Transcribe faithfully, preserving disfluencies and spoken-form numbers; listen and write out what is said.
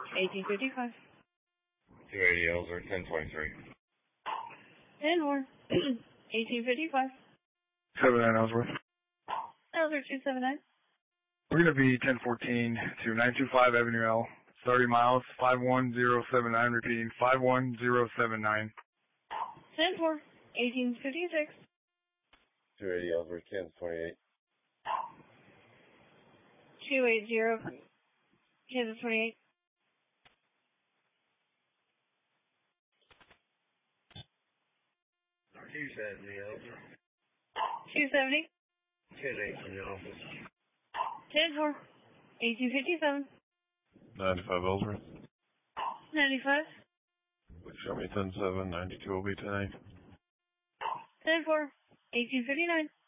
eighteen fifty-five. two eighty Ellsworth, ten twenty-three. ten more. eighteen fifty-five. seven nine Ellsworth. Ellsworth two seven nine. We're going to be ten fourteen to nine two five Avenue L, thirty miles, five one zero seven nine, repeating five one zero seven nine. ten four. eighteen fifty-six. two eighty Ellsworth, Kansas twenty-eight. two eighty. Kansas twenty-eight. two seventy Ellsworth. two seventy. ten eight from the office. ten four. eighteen fifty-seven. ninety-five Ellsworth. ninety-five. Show me ten seven, ninety-two will be ten eight. ten four. eighteen fifty-nine.